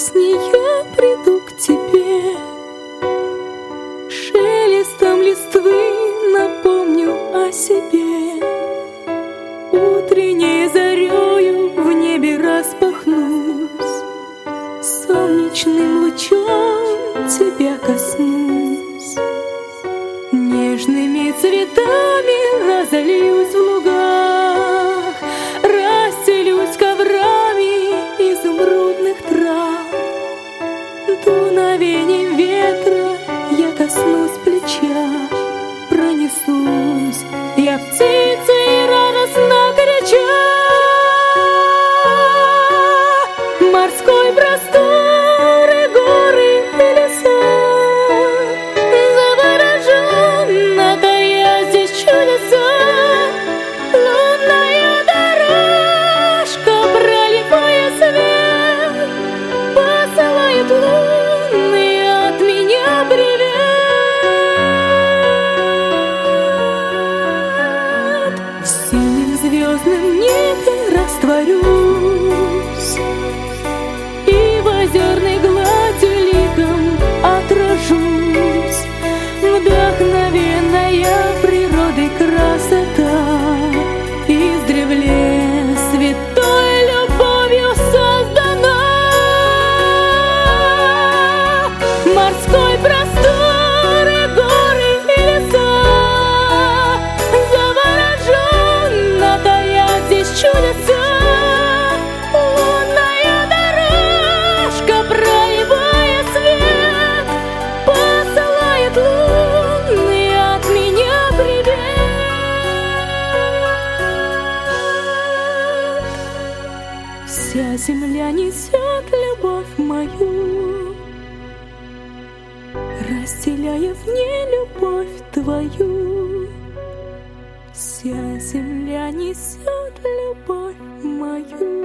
сне я приду к тебе. Шелестом листвы напомню о себе. Утренней зарею в небе распахнусь, солнечным лучом тебя коснусь. Нежными цветами разольюсь в лугах, расстелюсь коврами изумрудных трав. Дуновением ветра я коснусь плеча, пронесусь я птицей радостно горяча. Морской просторы, горы и леса, завороженно тая здесь чудеса. Лунная дорожка, проливая свет, посылает лунный от меня привет. В синем звездном небе растворюсь, и в озерной глади ликом отражусь. Вдохновенная природой красота издревле святой любовью создана. Морской просторы, горы и леса, завороженно тая здесь чудеса. Лунная дорожка, проливая свет, посылает лунный от меня привет. Вся земля несет любовь мою, разделяя в ней любовь твою. Вся земля несет любовь мою.